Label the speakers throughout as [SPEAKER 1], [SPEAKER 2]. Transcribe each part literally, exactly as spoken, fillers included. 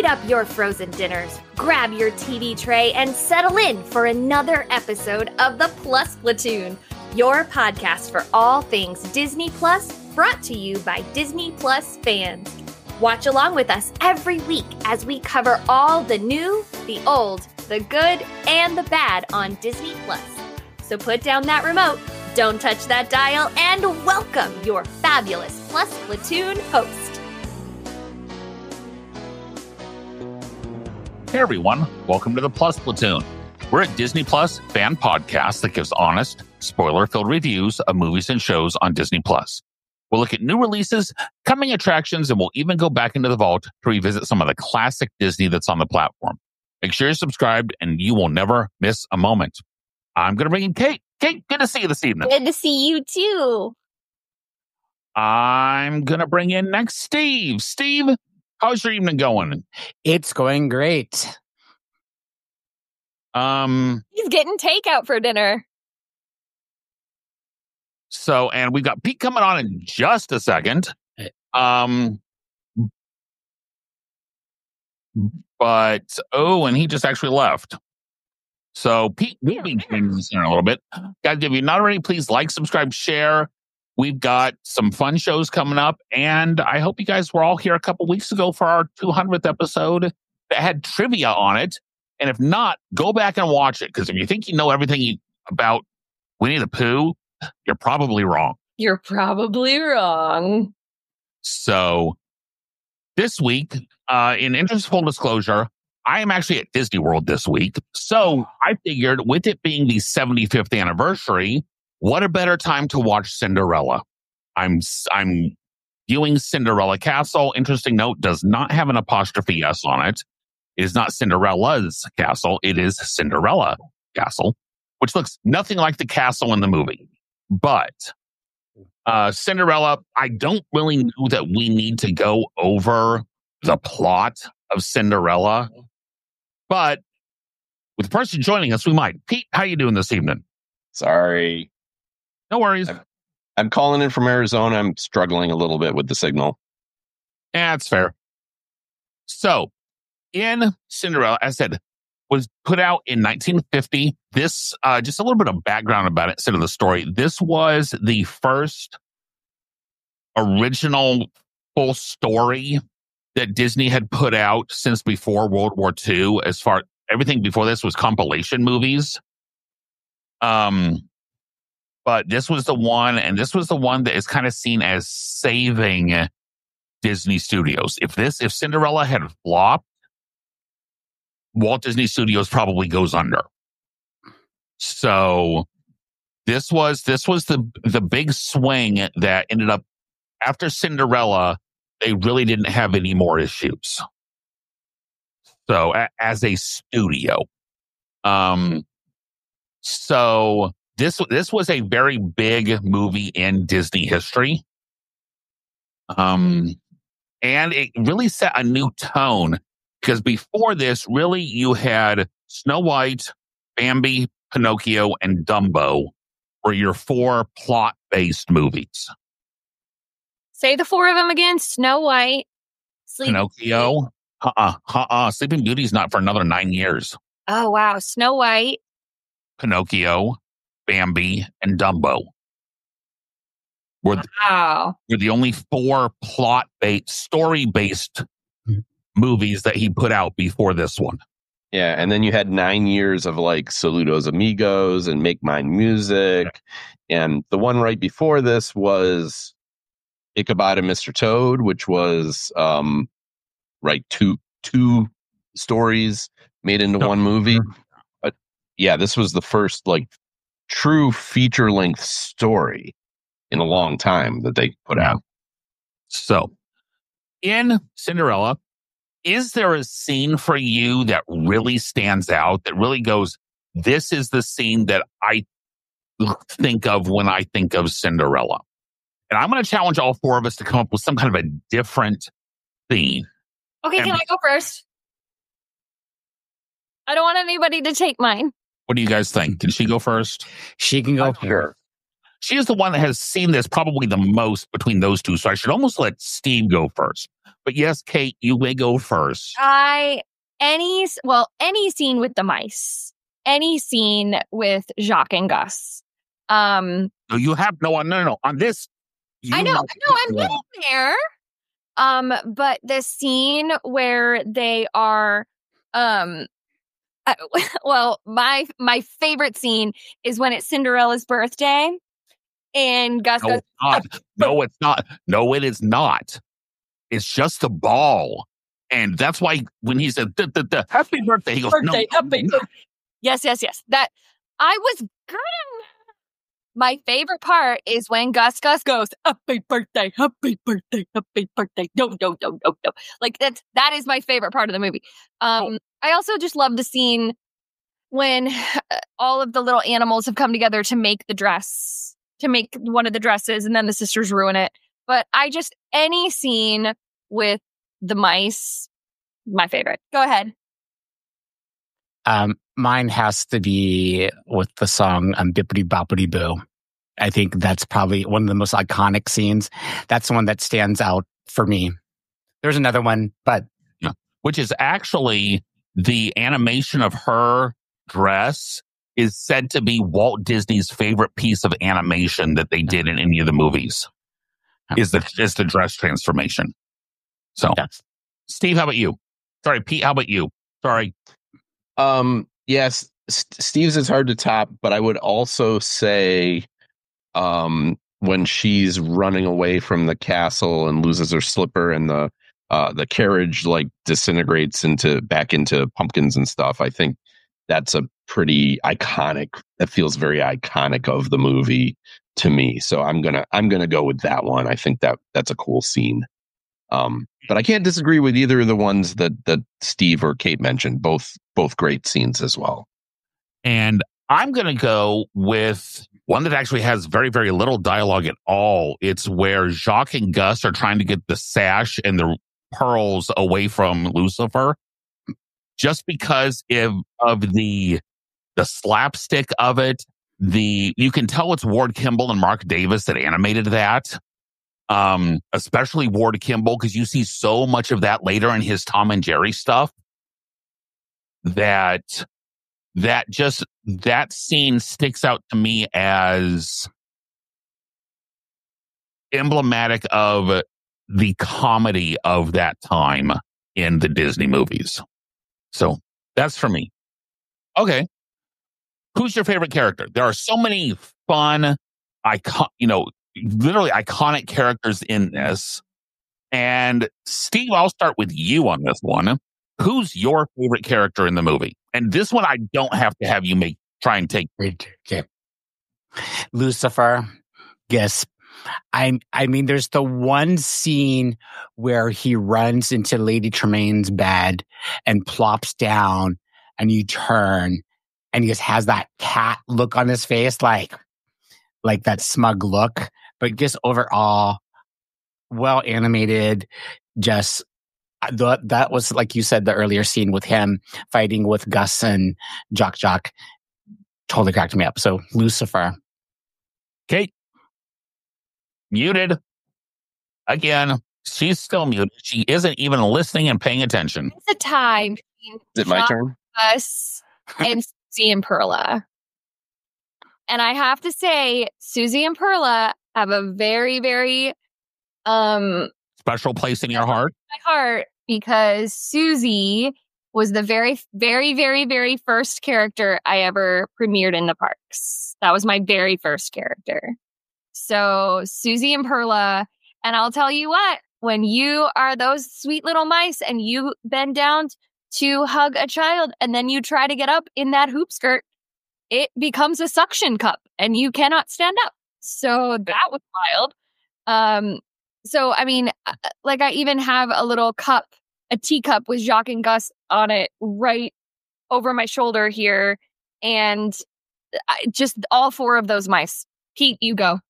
[SPEAKER 1] up your frozen dinners, grab your T V tray, and settle in for another episode of the Plus Platoon, your podcast for all things Disney Plus, brought to you by Disney Plus fans. Watch along with us every week as we cover all the new, the old, the good, and the bad on Disney Plus. So put down that remote, don't touch that dial, and welcome your fabulous Plus Platoon host.
[SPEAKER 2] Hey everyone, welcome to the Plus Platoon. We're a Disney Plus fan podcast that gives honest, spoiler-filled reviews of movies and shows on Disney Plus. We'll look at new releases, coming attractions, and we'll even go back into the vault to revisit some of the classic Disney that's on the platform. Make sure you're subscribed and you will never miss a moment. I'm going to bring in Kate. Kate, good to see you this evening.
[SPEAKER 1] Good to see you too.
[SPEAKER 2] I'm going to bring in next Steve. Steve, how's your evening going?
[SPEAKER 3] It's going great.
[SPEAKER 2] Um,
[SPEAKER 1] He's getting takeout for dinner.
[SPEAKER 2] So, and we've got Pete coming on in just a second. Um, but, oh, and he just actually left. So, Pete, we'll be in this in a little bit. Guys, if you're not already, please like, subscribe, share. We've got some fun shows coming up, and I hope you guys were all here a couple weeks ago for our two hundredth episode that had trivia on it. And if not, go back and watch it, because if you think you know everything you, about Winnie the Pooh, you're probably wrong.
[SPEAKER 1] You're probably wrong.
[SPEAKER 2] So this week, uh, in interest of full disclosure, I am actually at Disney World this week. So I figured with it being the seventy-fifth anniversary, what a better time to watch Cinderella. I'm I'm viewing Cinderella Castle. Interesting note, does not have an apostrophe S on it. It is not Cinderella's castle. It is Cinderella Castle, which looks nothing like the castle in the movie. But uh, Cinderella, I don't really know that we need to go over the plot of Cinderella. But with the person joining us, we might. Pete, how you doing this evening?
[SPEAKER 4] Sorry.
[SPEAKER 2] No worries.
[SPEAKER 4] I'm, I'm calling in from Arizona. I'm struggling a little bit with the signal.
[SPEAKER 2] Yeah, that's fair. So, in Cinderella, as I said, was put out in nineteen fifty. This, uh, just a little bit of background about it instead of the story. This was the first original full story that Disney had put out since before World War Two. As far everything before this was compilation movies. Um, but this was the one, and this was the one that is kind of seen as saving Disney Studios. If this, if Cinderella had flopped, Walt Disney Studios probably goes under. So this was this was the the big swing that ended up after Cinderella. They really didn't have any more issues. So a, as a studio, um, so this this was a very big movie in Disney history, um, and it really set a new tone. Because before this, really, you had Snow White, Bambi, Pinocchio, and Dumbo were your four plot-based movies.
[SPEAKER 1] Say the four of them again. Snow White, Sleeping
[SPEAKER 2] Pinocchio, uh-uh, uh-uh. Sleeping Beauty's not for another nine years.
[SPEAKER 1] Oh, wow. Snow White,
[SPEAKER 2] Pinocchio, Bambi, and Dumbo were the,
[SPEAKER 1] wow.
[SPEAKER 2] were the only four plot-based, story-based movies that he put out before this one.
[SPEAKER 4] Yeah, and then you had nine years of like Saludos Amigos and Make Mine Music. And the one right before this was Ichabod and Mister Toad, which was um, right two two stories made into one movie. But yeah, this was the first like true feature length story in a long time that they put out.
[SPEAKER 2] So in Cinderella, is there a scene for you that really stands out, that really goes, this is the scene that I think of when I think of Cinderella? And I'm going to challenge all four of us to come up with some kind of a different theme.
[SPEAKER 1] Okay,
[SPEAKER 2] And-
[SPEAKER 1] can I go first? I don't want anybody to take mine.
[SPEAKER 2] What do you guys think? Can she go first?
[SPEAKER 3] She can go
[SPEAKER 4] Sure.
[SPEAKER 2] She is the one that has seen this probably the most between those two, so I should almost let Steve go first. But yes, Kate, you may go first.
[SPEAKER 1] I any well any scene with the mice, any scene with Jacques and Gus. Um,
[SPEAKER 2] no, you have no no no no on this.
[SPEAKER 1] I know, no, I'm getting there. Um, but the scene where they are, um, uh, well, my my favorite scene is when it's Cinderella's birthday, and Gus
[SPEAKER 2] no,
[SPEAKER 1] goes,
[SPEAKER 2] it's not. no, it's not. No, it is not. It's just a ball, and that's why when he said "Duh, duh, duh, "Happy birthday," he goes,
[SPEAKER 1] birthday,
[SPEAKER 2] "No,
[SPEAKER 1] happy birthday." Yes, yes, yes. That I was good. My favorite part is when Gus Gus goes, "Happy birthday, happy birthday, happy birthday." No, no, no, no, no. Like that's that is my favorite part of the movie. Um, I also just love the scene when all of the little animals have come together to make the dress, to make one of the dresses, and then the sisters ruin it. But I just any scene with the mice, my favorite. Go ahead.
[SPEAKER 3] Um, mine has to be with the song um, Bippity Boppity Boo. I think that's probably one of the most iconic scenes. That's the one that stands out for me. There's another one, but...
[SPEAKER 2] Yeah. Which is actually the animation of her dress is said to be Walt Disney's favorite piece of animation that they did in any of the movies. Is the, is the dress transformation. So,
[SPEAKER 3] yes.
[SPEAKER 2] Steve, how about you? Sorry, Pete, how about you? Sorry.
[SPEAKER 4] Um, yes, St- Steve's is hard to top, but I would also say um, when she's running away from the castle and loses her slipper and the uh, the carriage like disintegrates into back into pumpkins and stuff. I think that's a pretty iconic. That feels very iconic of the movie to me. So I'm gonna I'm gonna go with that one. I think that that's a cool scene. Um, but I can't disagree with either of the ones that that Steve or Kate mentioned. Both both great scenes as well.
[SPEAKER 2] And I'm going to go with one that actually has very, very little dialogue at all. It's where Jacques and Gus are trying to get the sash and the pearls away from Lucifer. Just because of, of the the slapstick of it, the you can tell it's Ward Kimball and Mark Davis that animated that. Um, especially Ward Kimball, because you see so much of that later in his Tom and Jerry stuff. That that just that scene sticks out to me as emblematic of the comedy of that time in the Disney movies. So that's for me. Okay. Who's your favorite character? There are so many fun, icon, you know, literally iconic characters in this. And Steve, I'll start with you on this one. Who's your favorite character in the movie? And this one, I don't have to have you make try and take.
[SPEAKER 3] Okay. Lucifer. Yes. I I mean, there's the one scene where he runs into Lady Tremaine's bed and plops down, and you turn, and he just has that cat look on his face, like like that smug look. But just overall, well animated. Just the, that was, like you said, the earlier scene with him fighting with Gus and Jock Jock totally cracked me up. So Lucifer.
[SPEAKER 2] Kate. Muted. Again, she's still muted. She isn't even listening and paying attention.
[SPEAKER 1] It's a tie between
[SPEAKER 4] Is it my turn?
[SPEAKER 1] Gus and Susie and Perla. And I have to say, Susie and Perla have a very, very um
[SPEAKER 2] special place in your heart.
[SPEAKER 1] My heart, because Susie was the very, very, very, very first character I ever premiered in the parks. That was my very first character. So Susie and Perla, and I'll tell you what, when you are those sweet little mice and you bend down to hug a child and then you try to get up in that hoop skirt, it becomes a suction cup and you cannot stand up. So that was wild. Um, so, I mean, like I even have a little cup, a teacup with Jacques and Gus on it right over my shoulder here. And I, just all four of those mice. Pete, you go.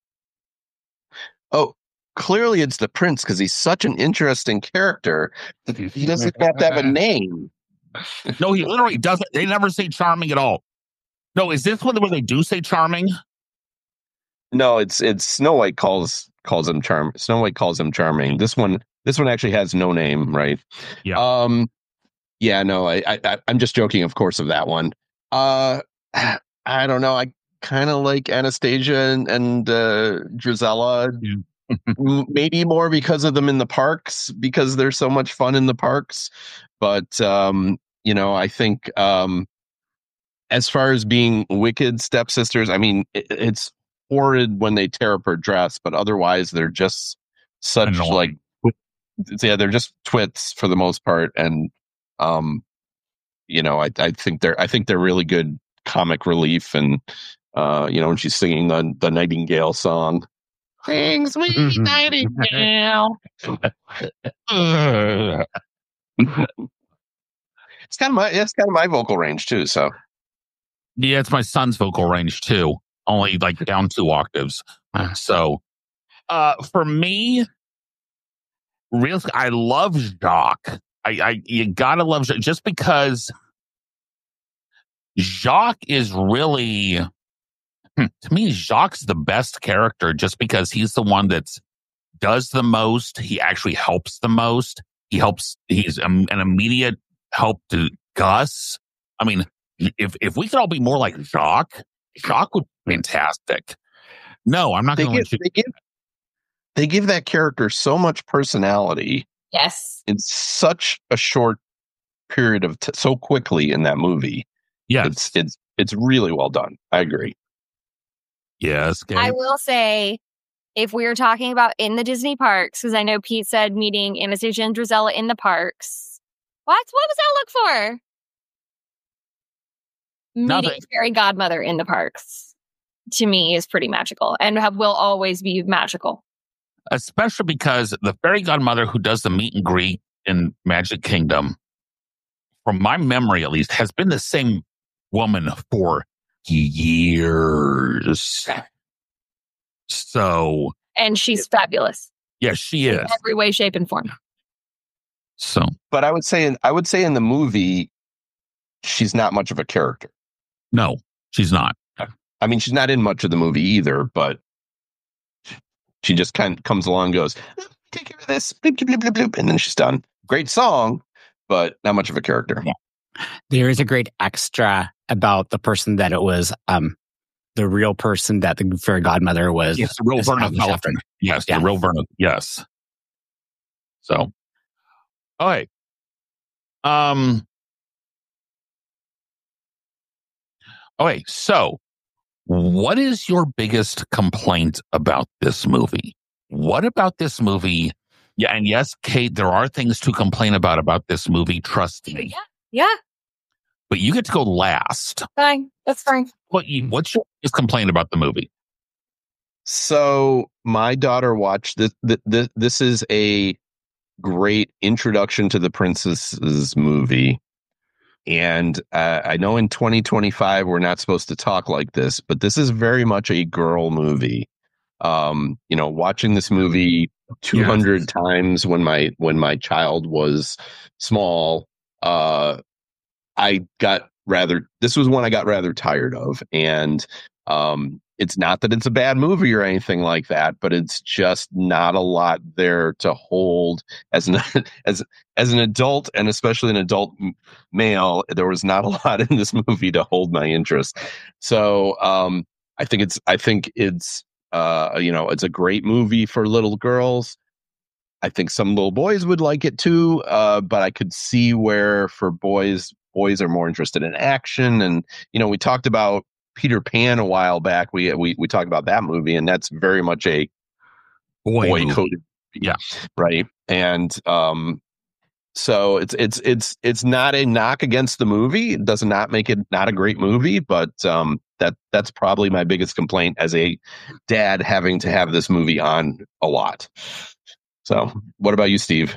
[SPEAKER 4] Oh, clearly it's the prince because he's such an interesting character. He doesn't have to have a name.
[SPEAKER 2] No, he literally doesn't. They never say charming at all. No, is this one where they do say charming?
[SPEAKER 4] No, it's it's Snow White calls calls him charm. Snow White calls him charming. This one, This one actually has no name, right?
[SPEAKER 2] Yeah.
[SPEAKER 4] Um, yeah, no, I, I, I'm just joking, of course, of that one. Uh, I don't know. I kind of like Anastasia and, and uh, Drizella.
[SPEAKER 2] Yeah.
[SPEAKER 4] Maybe more because of them in the parks, because they're so much fun in the parks. But, um, you know, I think um, as far as being wicked stepsisters, I mean, it, it's horrid when they tear up her dress, but otherwise they're just such
[SPEAKER 2] Annoying.
[SPEAKER 4] like, yeah, they're just twits for the most part. And, um, you know, I, I think they're, I think they're really good comic relief. And, uh, you know, when she's singing the, the Nightingale song, sing sweet Nightingale. It's kind of my, it's kind of my vocal range too. So
[SPEAKER 2] Yeah, it's my son's vocal range too, only like down two octaves. So, uh, for me, real, I love Jacques. I, I, you gotta love Jacques just because Jacques is really, to me, Jacques is the best character just because he's the one that's does the most. He actually helps the most. He helps. He's um, an immediate help to Gus. I mean, if if we could all be more like Jacques, Jacques would be fantastic. No, I'm not
[SPEAKER 4] they
[SPEAKER 2] going to
[SPEAKER 4] give,
[SPEAKER 2] let you.
[SPEAKER 4] they give they give that character so much personality.
[SPEAKER 1] Yes.
[SPEAKER 4] In such a short period of t- so quickly in that movie.
[SPEAKER 2] Yes,
[SPEAKER 4] it's it's it's really well done. I agree.
[SPEAKER 2] Yes, Gabe.
[SPEAKER 1] I will say, if we were talking about in the Disney parks, because I know Pete said meeting Anastasia and Drizella in the parks. What? What was that look for?
[SPEAKER 2] Nothing.
[SPEAKER 1] Meeting Fairy Godmother in the parks, to me, is pretty magical and have, will always be magical.
[SPEAKER 2] Especially because the fairy godmother who does the meet and greet in Magic Kingdom, from my memory at least, has been the same woman for years. So,
[SPEAKER 1] and she's fabulous.
[SPEAKER 2] Yeah, she is.
[SPEAKER 1] In every way, shape, and form.
[SPEAKER 2] So,
[SPEAKER 4] but I would say, in, I would say in the movie, she's not much of a character.
[SPEAKER 2] No, she's not.
[SPEAKER 4] I mean, she's not in much of the movie either, but she just kind of comes along and goes, take care of this, bloop, bloop, bloop, bloop, and then she's done. Great song, but not much of a character.
[SPEAKER 3] Yeah. There is a great extra about the person that it was, um, the real person that the fairy godmother was.
[SPEAKER 2] Yes, the real Verna Felton. Yes, yeah. the real Verna. Yes. So, all right. Um. Okay, so what is your biggest complaint about this movie? What about this movie? Yeah, and yes, Kate, there are things to complain about about this movie. Trust me.
[SPEAKER 1] Yeah. Yeah.
[SPEAKER 2] But you get to go last.
[SPEAKER 1] Fine. That's fine.
[SPEAKER 2] What you, what's your biggest complaint about the movie?
[SPEAKER 4] So my daughter watched this. This, this is a great introduction to the princesses movie. And uh, I know in twenty twenty-five, we're not supposed to talk like this, but this is very much a girl movie. Um, you know, watching this movie two hundred yes. times when my when my child was small, uh, I got rather, this was one I got rather tired of. And um, it's not that it's a bad movie or anything like that, but it's just not a lot there to hold as an, as, as an adult, and especially an adult male. There was not a lot in this movie to hold my interest. So um, I think it's, I think it's, uh, you know, it's a great movie for little girls. I think some little boys would like it too, uh, but I could see where for boys, boys are more interested in action. And, you know, we talked about Peter Pan a while back. We we we talked about that movie, and that's very much a boy coded,
[SPEAKER 2] yeah,
[SPEAKER 4] right. And um, so it's it's it's it's not a knock against the movie. It does not make it not a great movie, but um, that that's probably my biggest complaint as a dad having to have this movie on a lot. So, what about you, Steve?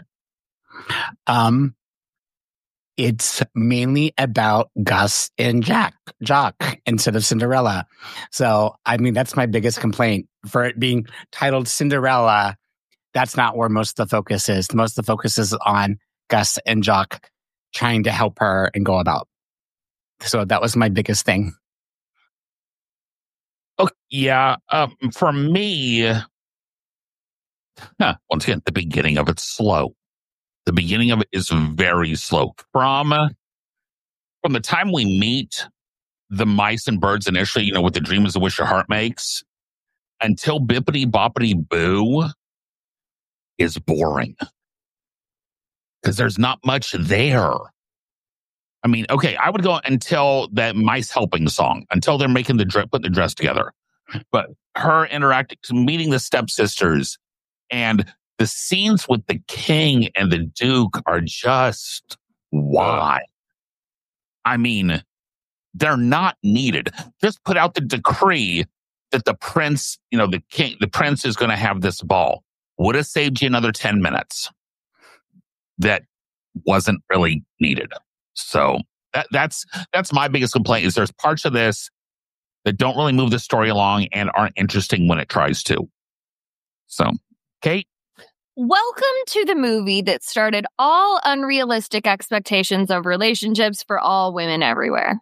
[SPEAKER 3] Um. It's mainly about Gus and Jack, Jock instead of Cinderella. So, I mean, that's my biggest complaint for it being titled Cinderella. That's not where most of the focus is. Most of the focus is on Gus and Jock trying to help her and go about. So that was my biggest thing.
[SPEAKER 2] Okay, yeah. Um, for me, huh, once again, the beginning of it's slow. The beginning of it is very slow. From, from the time we meet the mice and birds initially, you know, with the dream is the wish your heart makes, until Bippity Boppity Boo is boring. Because there's not much there. I mean, okay, I would go until that mice helping song, until they're making the dress, putting the dress together. But her interacting, meeting the stepsisters, and the scenes with the king and the duke are just why? I mean, they're not needed. Just put out the decree that the prince, you know, the king, the prince is going to have this ball. Would have saved you another ten minutes. That wasn't really needed. So that, that's that's my biggest complaint is there's parts of this that don't really move the story along and aren't interesting when it tries to. So, Kate?
[SPEAKER 1] Welcome to the movie that started all unrealistic expectations of relationships for all women everywhere.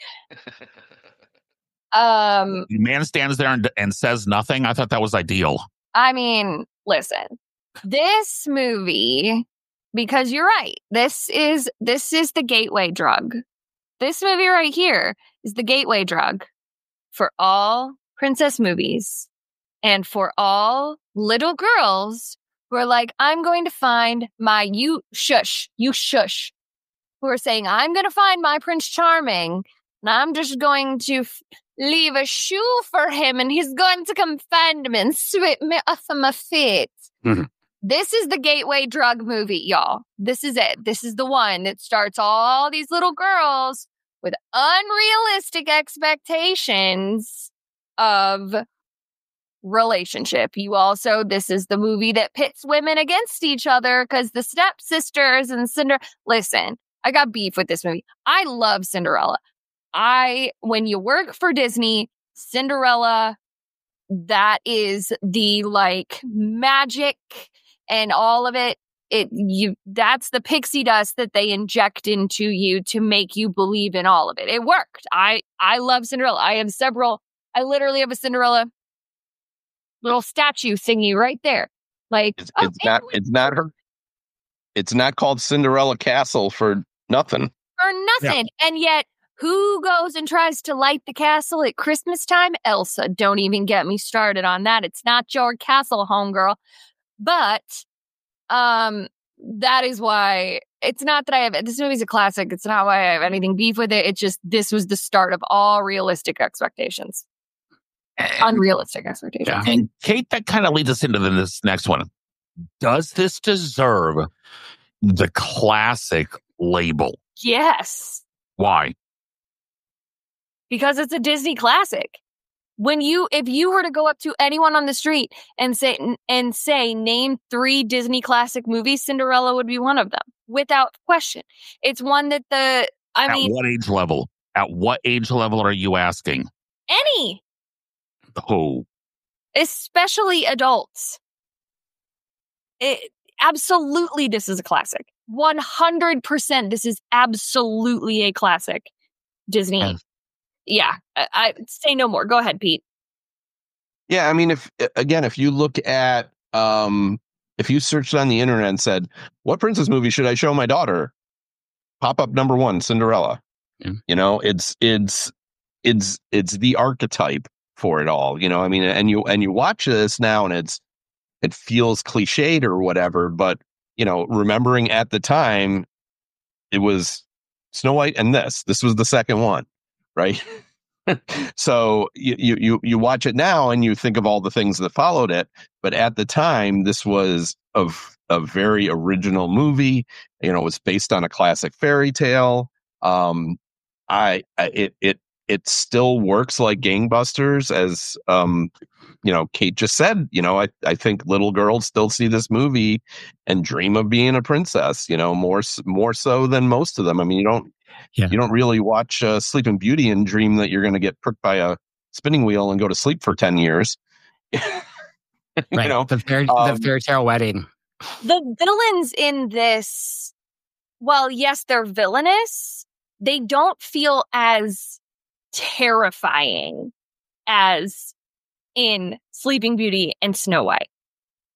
[SPEAKER 1] um,
[SPEAKER 2] The man stands there and, and says nothing. I thought that was ideal.
[SPEAKER 1] I mean, listen, this movie... Because you're right. This is this is the gateway drug. This movie right here is the gateway drug for all princess movies and for all little girls who are like, I'm going to find my you shush, you shush, who are saying, I'm going to find my Prince Charming and I'm just going to f- leave a shoe for him and he's going to come find me and sweep me off of my feet. Mm-hmm. This is the gateway drug movie, y'all. This is it. This is the one that starts all these little girls with unrealistic expectations of relationship. You also, this is the movie that pits women against each other because the stepsisters and Cinder. Listen, I got beef with this movie. I love Cinderella. I, when you work for Disney, Cinderella, that is the like magic and all of it, it you that's the pixie dust that they inject into you to make you believe in all of it. It worked. I I love Cinderella. I have several. I literally have a Cinderella little statue thingy right there. Like
[SPEAKER 4] it's,
[SPEAKER 1] oh,
[SPEAKER 4] it's not. It's not her. It's not called Cinderella Castle for nothing.
[SPEAKER 1] For nothing, yeah. And yet. Who goes and tries to light the castle at Christmas time? Elsa. Don't even get me started on that. It's not your castle, homegirl. But um, that is why it's not that I have this movie's a classic. It's not why I have anything beef with it. It's just this was the start of all realistic expectations. And, Unrealistic expectations.
[SPEAKER 2] Yeah. And Kate, that kind of leads us into the, this next one. Does this deserve the classic label?
[SPEAKER 1] Yes.
[SPEAKER 2] Why?
[SPEAKER 1] Because it's a Disney classic. When you, if you were to go up to anyone on the street and say, and say, name three Disney classic movies, Cinderella would be one of them, without question. It's one that the, I
[SPEAKER 2] At
[SPEAKER 1] mean.
[SPEAKER 2] At what age level? At what age level are you asking?
[SPEAKER 1] Any.
[SPEAKER 2] Oh.
[SPEAKER 1] Especially adults. It, absolutely, this is a classic. one hundred percent this is absolutely a classic Disney. Yes. Yeah, I, I say no more. Go ahead, Pete.
[SPEAKER 4] Yeah, I mean, if again, if you look at, um, if you searched on the internet and said, "What princess movie should I show my daughter?" Pop up number one, Cinderella. Yeah. You know, it's it's it's it's the archetype for it all. You know, I mean, and you and you watch this now, and it's it feels cliched or whatever, but you know, remembering at the time, it was Snow White and this. This was the second one. Right. So you, you, you watch it now and you think of all the things that followed it. But at the time, this was a, a very original movie. You know, it was based on a classic fairy tale. Um, I, I it, it, it still works like gangbusters, as, um, you know, Kate just said. You know, I, I think little girls still see this movie and dream of being a princess, you know, more, more so than most of them. I mean, you don't, Yeah. You don't really watch uh, Sleeping Beauty and dream that you're going to get pricked by a spinning wheel and go to sleep for ten years. you
[SPEAKER 3] right.
[SPEAKER 4] know,
[SPEAKER 3] the fairy, um, the fairy tale wedding.
[SPEAKER 1] The villains in this, well, yes, they're villainous. They don't feel as terrifying as in Sleeping Beauty and Snow White.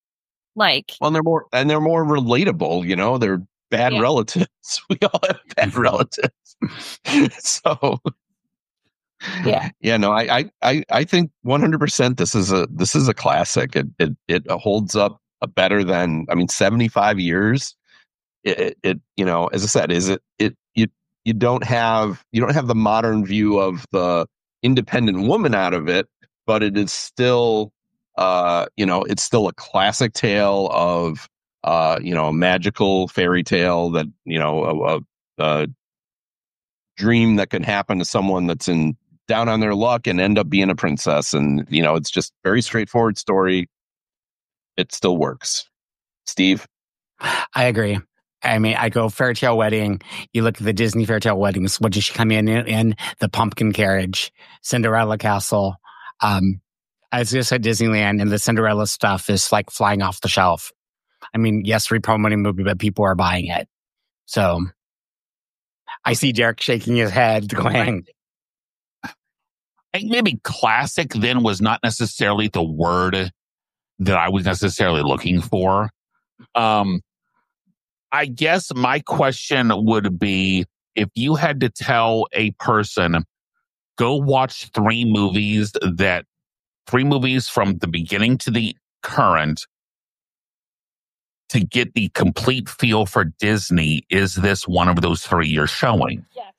[SPEAKER 1] Like,
[SPEAKER 4] well, they're more and they're more relatable. You know, they're bad
[SPEAKER 1] Yeah.
[SPEAKER 4] relatives. We all have bad relatives. So,
[SPEAKER 1] Yeah.
[SPEAKER 4] yeah, no, I, I, I, I think one hundred percent. This is a this is a classic. It it it holds up better than I mean, seventy-five years. It, it, it you know, as I said, is it it you you don't have you don't have the modern view of the independent woman out of it, but it is still uh you know it's still a classic tale of uh you know a magical fairy tale that you know a, a, a dream that can happen to someone that's in down on their luck and end up being a princess. And you know it's just very straightforward story. It still works. Steve?
[SPEAKER 3] I agree. I mean, I go fairy tale wedding. You look at the Disney fairy tale weddings. What does she come in in? in the pumpkin carriage, Cinderella castle. Um, I was just at Disneyland, and the Cinderella stuff is like flying off the shelf. I mean, yes, re-promoting movie, but people are buying it. So I see Derek shaking his head, going,
[SPEAKER 2] I think maybe classic then was not necessarily the word that I was necessarily looking for. Um, I guess my question would be, if you had to tell a person, go watch three movies that, three movies from the beginning to the current to get the complete feel for Disney, is this one of those three you're showing?
[SPEAKER 1] Yes.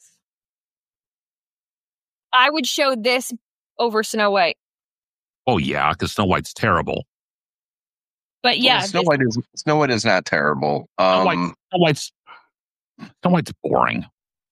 [SPEAKER 1] I would show this over Snow White.
[SPEAKER 2] Oh, yeah, because Snow White's terrible.
[SPEAKER 1] But yeah,
[SPEAKER 4] Well, Snow
[SPEAKER 1] this-
[SPEAKER 4] White is Snow White is not terrible.
[SPEAKER 2] Snow,
[SPEAKER 4] Um,
[SPEAKER 2] White, Snow, White's, Snow White's boring.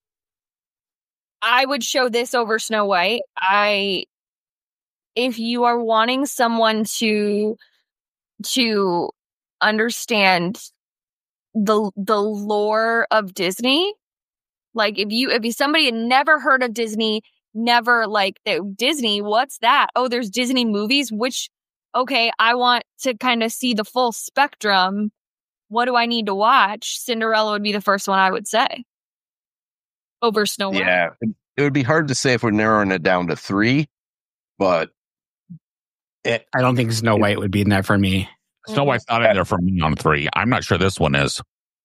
[SPEAKER 1] I would show this over Snow White. I, if you are wanting someone to, to understand the the lore of Disney, like if you if you somebody had never heard of Disney, never like they, Disney, what's that? Oh, there's Disney movies. Which, okay, I want to kind of see the full spectrum. What do I need to watch? Cinderella would be the first one I would say over Snow White.
[SPEAKER 4] yeah, it, it would be hard to say if we're narrowing it down to three, but it,
[SPEAKER 3] I don't think Snow White would be in there for me.
[SPEAKER 2] Snow White's not in there for me on three. I'm not sure this one is.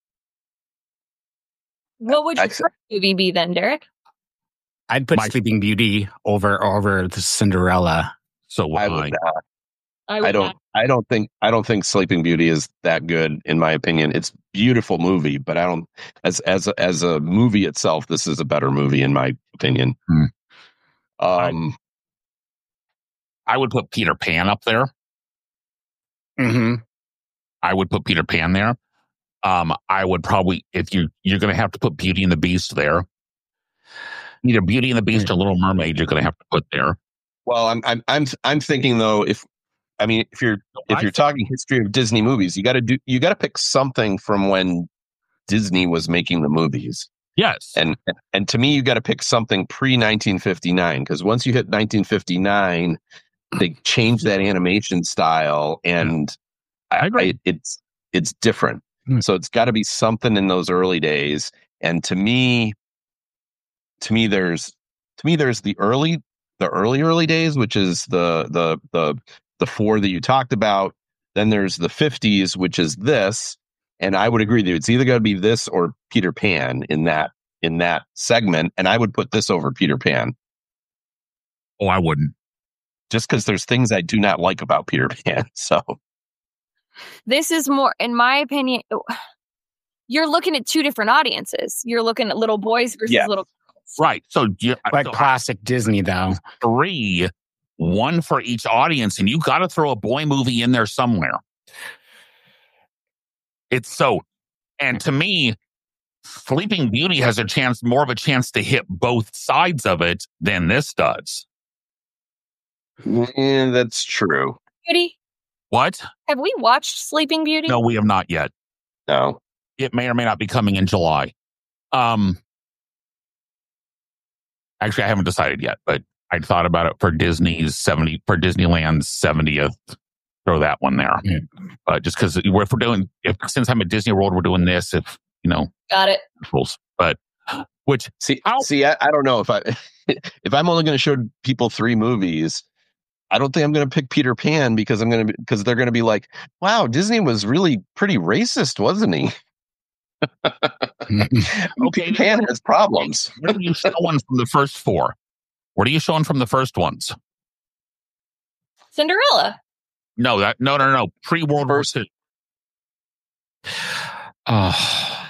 [SPEAKER 1] What would your
[SPEAKER 4] I-
[SPEAKER 1] first movie be then, Derek?
[SPEAKER 3] I'd put
[SPEAKER 2] My-
[SPEAKER 3] Sleeping Beauty over over the Cinderella.
[SPEAKER 2] So would
[SPEAKER 4] I
[SPEAKER 2] I.
[SPEAKER 4] would not.
[SPEAKER 1] I,
[SPEAKER 4] I don't.
[SPEAKER 1] not.
[SPEAKER 4] I don't think. I don't think Sleeping Beauty is that good, in my opinion. It's a beautiful movie, but I don't. As as a, as a movie itself, this is a better movie, in my opinion.
[SPEAKER 2] Hmm.
[SPEAKER 4] Um,
[SPEAKER 2] I would put Peter Pan up there.
[SPEAKER 3] Mm-hmm.
[SPEAKER 2] I would put Peter Pan there. Um, I would probably, if you you're going to have to put Beauty and the Beast there. Either Beauty and the Beast or Little Mermaid, you're going to have to put there.
[SPEAKER 4] well, I'm I'm I'm I'm thinking though, if I mean, if you're if
[SPEAKER 2] I-
[SPEAKER 4] you're talking history of Disney movies, you got to do you got to pick something from when Disney was making the movies.
[SPEAKER 2] Yes,
[SPEAKER 4] And and to me, you got to pick something pre nineteen fifty-nine, because once you hit nineteen fifty-nine, they changed that animation style, and
[SPEAKER 2] I
[SPEAKER 4] I,
[SPEAKER 2] agree.
[SPEAKER 4] I, it's it's different.
[SPEAKER 3] Hmm.
[SPEAKER 4] So it's got to be something in those early days. And to me, to me, there's to me there's the early the early early days, which is the the the the four that you talked about. Then there's the fifties, which is this. And I would agree that it's either going to be this or Peter Pan in that in that segment. And I would put this over Peter Pan,
[SPEAKER 2] oh, I wouldn't.
[SPEAKER 4] just because there's things I do not like about Peter Pan. So
[SPEAKER 1] This is more, in my opinion, you're looking at two different audiences. You're looking at little boys versus
[SPEAKER 4] Yeah.
[SPEAKER 1] little girls.
[SPEAKER 2] Right. So, you,
[SPEAKER 3] Like
[SPEAKER 2] so
[SPEAKER 3] classic Disney, though.
[SPEAKER 2] three, one for each audience, and you got to throw a boy movie in there somewhere. It's so, and to me, Sleeping Beauty has a chance, more of a chance to hit both sides of it than this does.
[SPEAKER 4] yeah, that's true.
[SPEAKER 1] Beauty,
[SPEAKER 2] What?
[SPEAKER 1] have we watched Sleeping Beauty?
[SPEAKER 2] No, we have not yet.
[SPEAKER 4] No.
[SPEAKER 2] It may or may not be coming in July. Um, actually, I haven't decided yet, but I thought about it for Disney's seventy for Disneyland's seventieth. Throw that one there,
[SPEAKER 3] Yeah.
[SPEAKER 2] uh, just because if we're doing, if since I'm at Disney World, we're doing this. If you know,
[SPEAKER 1] Got it.
[SPEAKER 2] rules, but which
[SPEAKER 4] See,
[SPEAKER 2] How-
[SPEAKER 4] see, I, I don't know if I if I'm only going to show people three movies. I don't think I'm going to pick Peter Pan because I'm going to because they're going to be like, wow, Disney was really pretty racist, wasn't he?
[SPEAKER 2] Okay,
[SPEAKER 4] Peter Pan has problems.
[SPEAKER 2] What are you showing from the first four? What are you showing from the first ones?
[SPEAKER 1] Cinderella.
[SPEAKER 2] No, that no, no, no. Pre World War Two.
[SPEAKER 3] Oh,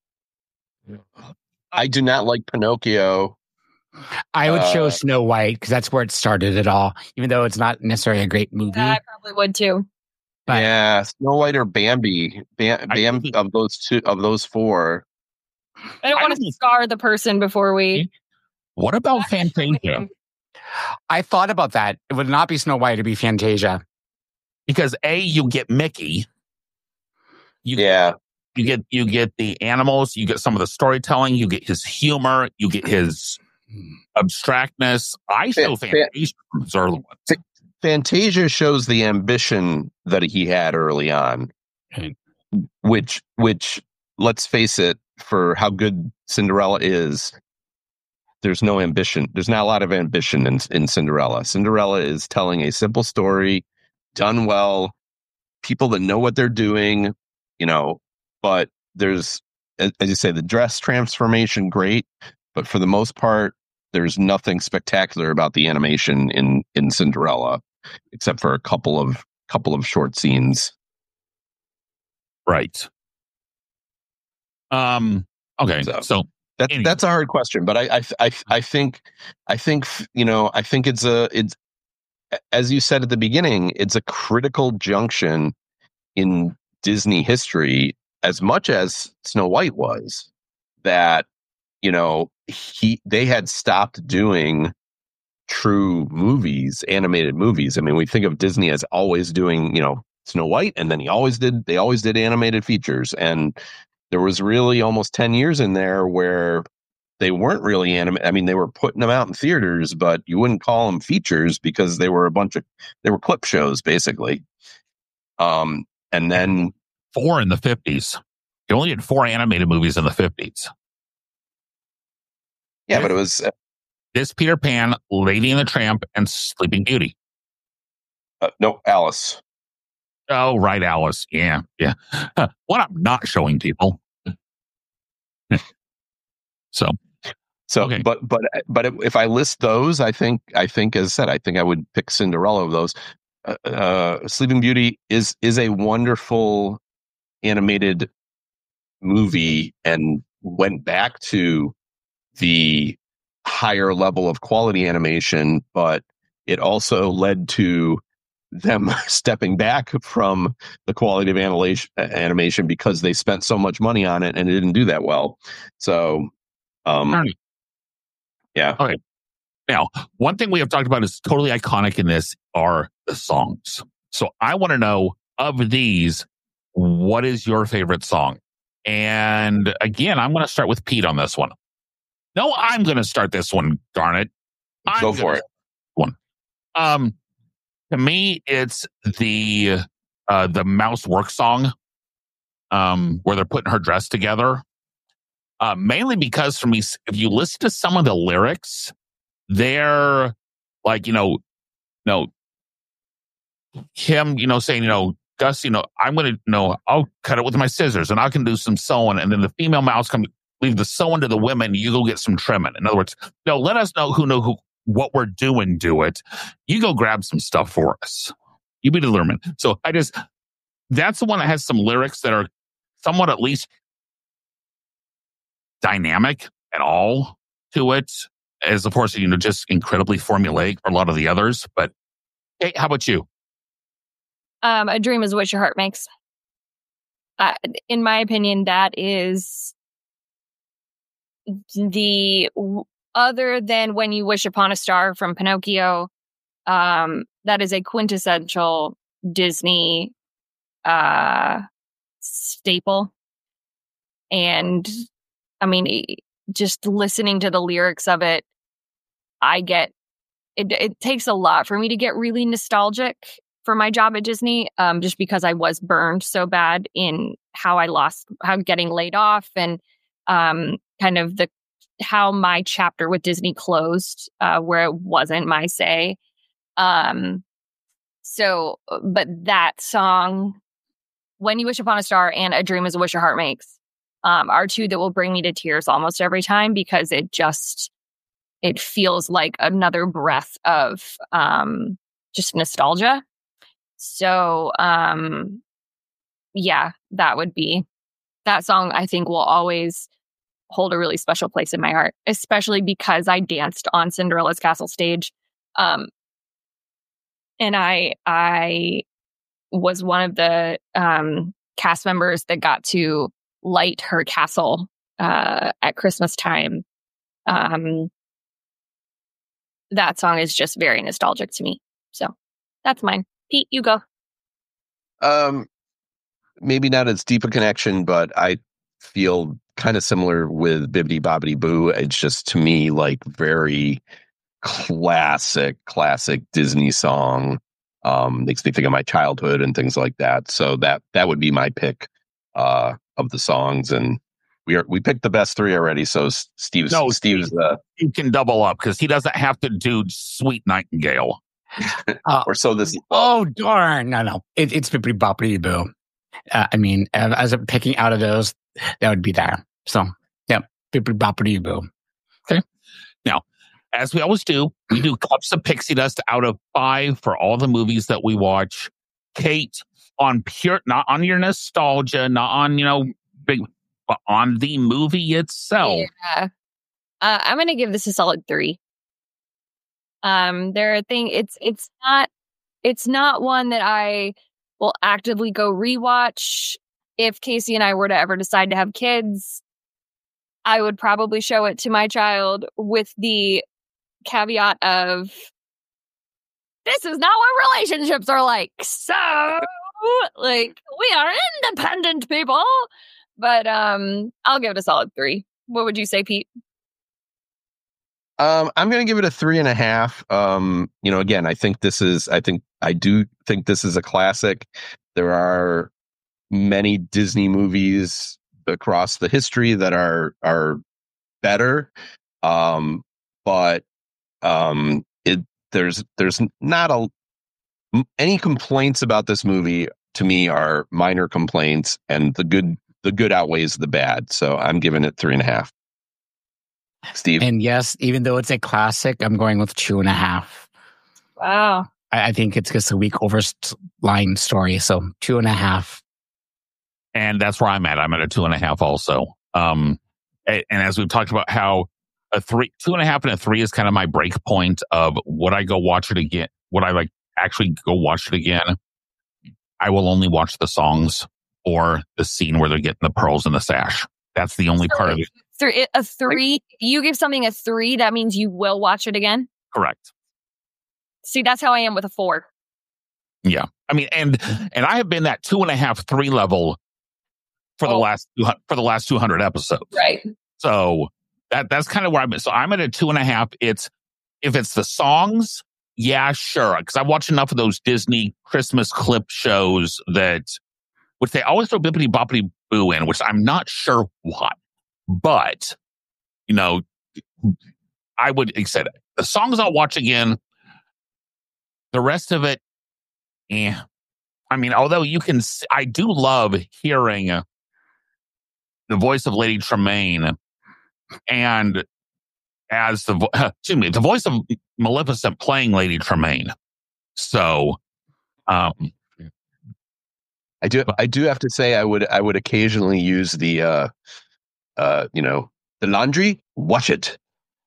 [SPEAKER 4] I do not like Pinocchio.
[SPEAKER 3] I would
[SPEAKER 4] Uh,
[SPEAKER 3] show Snow White because that's where it started it all, even though it's not necessarily a great movie.
[SPEAKER 1] Yeah, I probably would too.
[SPEAKER 3] But-
[SPEAKER 4] yeah, Snow White or Bambi. Bam,
[SPEAKER 2] I
[SPEAKER 4] Bam
[SPEAKER 2] think-
[SPEAKER 4] of those two of those four.
[SPEAKER 1] I don't
[SPEAKER 2] I
[SPEAKER 1] want
[SPEAKER 2] don't-
[SPEAKER 1] to scar the person before we.
[SPEAKER 2] What about Fantasia?
[SPEAKER 3] I thought about that. It would not be Snow White, it'd be Fantasia.
[SPEAKER 2] Because A, you get Mickey. You,
[SPEAKER 4] Yeah,
[SPEAKER 2] you get you get the animals, you get some of the storytelling, you get his humor, you get his abstractness. I show
[SPEAKER 4] Fan-
[SPEAKER 2] Fantasia from his early ones.
[SPEAKER 4] Fantasia shows the ambition that he had early on,
[SPEAKER 3] Right.
[SPEAKER 4] which which let's face it, for how good Cinderella is, there's no ambition. There's not a lot of ambition in, in Cinderella. Cinderella is telling a simple story, done well, people that know what they're doing, you know, but there's, as as you say, the dress transformation, great, but for the most part, there's nothing spectacular about the animation in, in Cinderella, except for a couple of couple of short scenes.
[SPEAKER 2] Right. Um. Okay.
[SPEAKER 4] So-
[SPEAKER 2] So,
[SPEAKER 4] That,
[SPEAKER 2] Anyway.
[SPEAKER 4] that's a hard question, but I, I, I, I think, I think, you know, I think it's a, it's, as you said at the beginning, it's a critical junction in Disney history, as much as Snow White was, that, you know, he, they had stopped doing true movies, animated movies. I mean, we think of Disney as always doing, you know, Snow White, and then he always did, they always did animated features. And there was really almost ten years in there where they weren't really animated. I mean, they were putting them out in theaters, but you wouldn't call them features because they were a bunch of, they were clip shows basically. Um, and then,
[SPEAKER 2] four in the fifties. You only did four animated movies in the fifties.
[SPEAKER 4] yeah, but it was,
[SPEAKER 2] This Peter Pan, Lady and the Tramp, and Sleeping Beauty.
[SPEAKER 4] uh, no, Alice.
[SPEAKER 2] Oh, right, Alice. Yeah, yeah. Huh, what I'm not showing people. So,
[SPEAKER 4] So,
[SPEAKER 2] Okay.
[SPEAKER 4] but, but, but if I list those, I think, I think, as I said, I think I would pick Cinderella of those. Uh, uh, Sleeping Beauty is, is a wonderful animated movie and went back to the higher level of quality animation, but it also led to them stepping back from the quality of animation animation because they spent so much money on it and it didn't do that well. So, um,
[SPEAKER 2] Alright.
[SPEAKER 4] yeah.
[SPEAKER 2] Okay. Now, one thing we have talked about is totally iconic in this are the songs. So I want to know, of these, what is your favorite song? And again, I'm going to start with Pete on this one. No, I'm going to start this one, darn it. I'm
[SPEAKER 4] Go
[SPEAKER 2] gonna
[SPEAKER 4] for it.
[SPEAKER 2] start One. Um, to me, it's the uh, the Mouse Work song, um, where they're putting her dress together. Uh, mainly because for me, if you listen to some of the lyrics, they're like, you know, no, him, you know, saying, you know, Gus, you know, I'm going to, you know, I'll cut it with my scissors and I can do some sewing. And then the female mouse come leave the sewing to the women. You go get some trimming. In other words, no, let us know who know who, what we're doing. Do it. You go grab some stuff for us. You be the learman. So I just, that's the one that has some lyrics that are somewhat at least dynamic at all to it, as of course, you know, just incredibly formulaic for a lot of the others. But hey, how about you?
[SPEAKER 1] Um, a dream is what your heart makes. Uh, in my opinion, that is the other than When You Wish Upon a Star from Pinocchio. Um, that is a quintessential Disney uh, staple. And I mean, just listening to the lyrics of it, I get it. It takes a lot for me to get really nostalgic for my job at Disney, um, just because I was burned so bad in how I lost, how getting laid off, and um, kind of the how my chapter with Disney closed, uh, where it wasn't my say.
[SPEAKER 5] Um, so, but that song, When You Wish Upon a Star and A Dream Is a Wish Your Heart Makes, um, are two that will bring me to tears almost every time, because it just, it feels like another breath of um, just nostalgia. So, um, yeah, that would be, that song I think will always hold a really special place in my heart, especially because I danced on Cinderella's castle stage. Um, and I, I was one of the um, cast members that got to light her castle uh, at Christmas time. Um, that song is just very nostalgic to me. So that's mine. Pete, you go.
[SPEAKER 4] Um, maybe not as deep a connection, but I feel kind of similar with Bibbidi Bobbidi Boo. It's just, to me, like very classic, classic Disney song. Um, makes me think of my childhood and things like that. So that that would be my pick uh, of the songs. And we are we picked the best three already. So Steve's
[SPEAKER 2] No,
[SPEAKER 4] Steve's uh,
[SPEAKER 2] You can double up because he doesn't have to do Sweet Nightingale.
[SPEAKER 3] Uh,
[SPEAKER 4] or so this.
[SPEAKER 3] oh, darn. No, no. It, it's Bibbidi Bobbidi Boo. Uh, I mean, uh, as I'm picking out of those, that would be there. So, yeah, Bibbidi Bobbidi Boo.
[SPEAKER 2] Okay. Now, as we always do, we do cups of pixie dust out of five for all the movies that we watch. Kate, on pure, not on your nostalgia, not on, you know, big, but on the movie itself.
[SPEAKER 5] Yeah. Uh, I'm going to give this a solid three. Um, there are things, it's, it's not, it's not one that I will actively go rewatch. If Casey and I were to ever decide to have kids, I would probably show it to my child with the caveat of, this is not what relationships are like. So, like, we are independent people. But um, I'll give it a solid three. What would you say, Pete?
[SPEAKER 4] Um, I'm going to give it a three and a half. Um, you know, again, I think this is, I think, I do think this is a classic. There are many Disney movies across the history that are, are better. Um, but, um, it, there's, there's not a, any complaints about this movie to me are minor complaints, and the good, the good outweighs the bad. So I'm giving it three and a half. Steve?
[SPEAKER 3] And yes, even though it's a classic, I'm going with two and a half.
[SPEAKER 5] Wow.
[SPEAKER 3] I, I think it's just a weak overline story. So two and a half.
[SPEAKER 2] And that's where I'm at. I'm at a two and a half also. Um, and, and as we've talked about how a three, two and a half and a three is kind of my break point of would I go watch it again? Would I like actually go watch it again? I will only watch the songs or the scene where they're getting the pearls in the sash. That's the only
[SPEAKER 5] So
[SPEAKER 2] part of it.
[SPEAKER 5] Three, a three. You give something a three, that means you will watch it again.
[SPEAKER 2] Correct.
[SPEAKER 5] See, that's how I am with a four.
[SPEAKER 2] Yeah. I mean, and and I have been that two and a half, three level for the
[SPEAKER 5] Oh.
[SPEAKER 2] last for the last two hundred episodes.
[SPEAKER 5] Right.
[SPEAKER 2] So that that's kind of where I'm at. So I'm at a two and a half. It's if it's the songs, yeah, sure. Because I've watched enough of those Disney Christmas clip shows that, which they always throw Bibbidi Bobbidi Boo in, which I'm not sure why. But, you know, I would, like I said, the songs I'll watch again. The rest of it, eh. I mean, although you can, I do love hearing the voice of Lady Tremaine and as the, vo- excuse me, the voice of Maleficent playing Lady Tremaine. So, um,
[SPEAKER 4] I do. I do have to say, I would. I would occasionally use the, uh, uh, you know, the laundry. Wash it.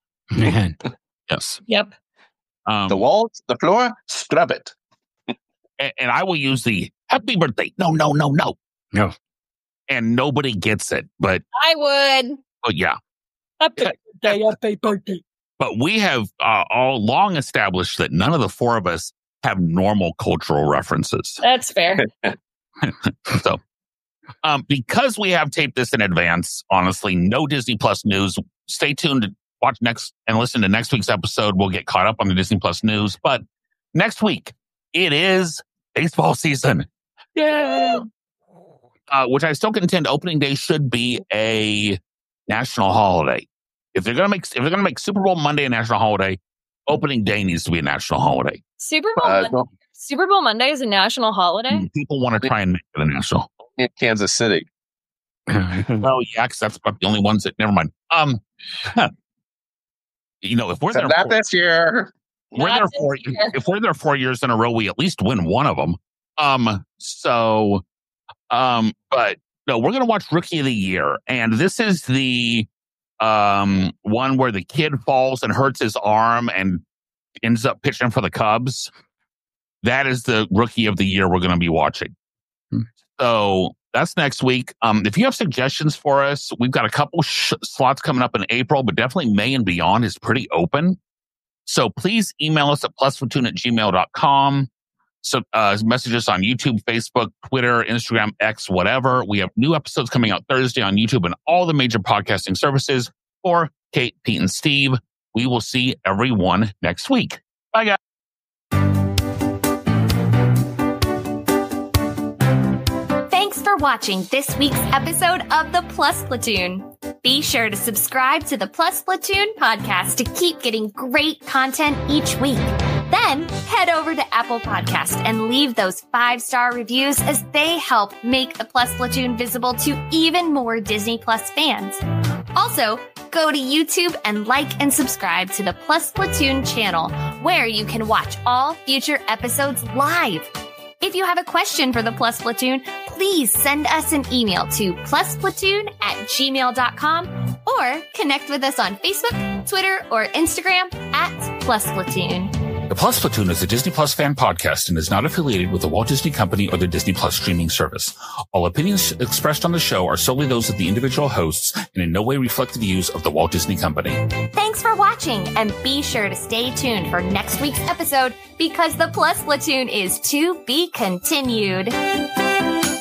[SPEAKER 2] yes.
[SPEAKER 5] Yep.
[SPEAKER 2] Um,
[SPEAKER 4] The walls, the floor, scrub it.
[SPEAKER 2] and, and I will use the happy birthday. No, no, no, no.
[SPEAKER 3] No.
[SPEAKER 2] And nobody gets it. But,
[SPEAKER 5] I would.
[SPEAKER 2] but yeah.
[SPEAKER 5] Happy birthday, happy birthday.
[SPEAKER 2] But we have uh, all long established that none of the four of us have normal cultural references.
[SPEAKER 5] That's fair.
[SPEAKER 2] So, um, because we have taped this in advance, honestly, no Disney Plus news. Stay tuned to watch next and listen to next week's episode. We'll get caught up on the Disney Plus news. But next week, it is baseball season. Yeah. Uh, which I still contend opening day should be a national holiday. If they're gonna make if they're gonna make Super Bowl Monday a national holiday, opening day needs to be a national holiday.
[SPEAKER 5] Super Bowl
[SPEAKER 4] Uh,
[SPEAKER 5] Monday,
[SPEAKER 4] no,
[SPEAKER 5] Super Bowl Monday is a national holiday.
[SPEAKER 2] People want to try and make it a national.
[SPEAKER 4] in Kansas City.
[SPEAKER 2] Oh, yeah, because that's about the only ones that, never mind. Um, huh. You know, if we're
[SPEAKER 4] So
[SPEAKER 2] there,
[SPEAKER 4] not
[SPEAKER 2] four,
[SPEAKER 4] this year.
[SPEAKER 2] we're
[SPEAKER 5] Not
[SPEAKER 2] there
[SPEAKER 5] this
[SPEAKER 2] four,
[SPEAKER 5] year.
[SPEAKER 2] if we're there four years in a row, we at least win one of them. Um, so, um, but no, we're going to watch Rookie of the Year. And this is the um one where the kid falls and hurts his arm and ends up pitching for the Cubs. That is the Rookie of the Year we're going to be watching.
[SPEAKER 3] Hmm.
[SPEAKER 2] So that's next week. Um, if you have suggestions for us, we've got a couple sh- slots coming up in April, but definitely May and beyond is pretty open. So please email us at plusplatoon at gmail dot com. So uh, message us on YouTube, Facebook, Twitter, Instagram, X, whatever. We have new episodes coming out Thursday on YouTube and all the major podcasting services. For Kate, Pete, and Steve, we will see everyone next week. Bye, guys.
[SPEAKER 1] Thanks for watching this week's episode of the Plus Platoon. Be sure to subscribe to the Plus Platoon podcast to keep getting great content each week. Then head over to Apple Podcast and leave those five-star reviews as they help make the Plus Platoon visible to even more Disney Plus fans. Also, go to YouTube and like and subscribe to the Plus Platoon channel, where you can watch all future episodes live. If you have a question for the Plus Platoon, please send us an email to plusplatoon at gmail dot com or connect with us on Facebook, Twitter, or Instagram at Plus Platoon.
[SPEAKER 6] The Plus Platoon is a Disney Plus fan podcast and is not affiliated with the Walt Disney Company or the Disney Plus streaming service. All opinions expressed on the show are solely those of the individual hosts and in no way reflect the views of the Walt Disney Company.
[SPEAKER 1] Thanks for watching, and be sure to stay tuned for next week's episode because the Plus Platoon is to be continued.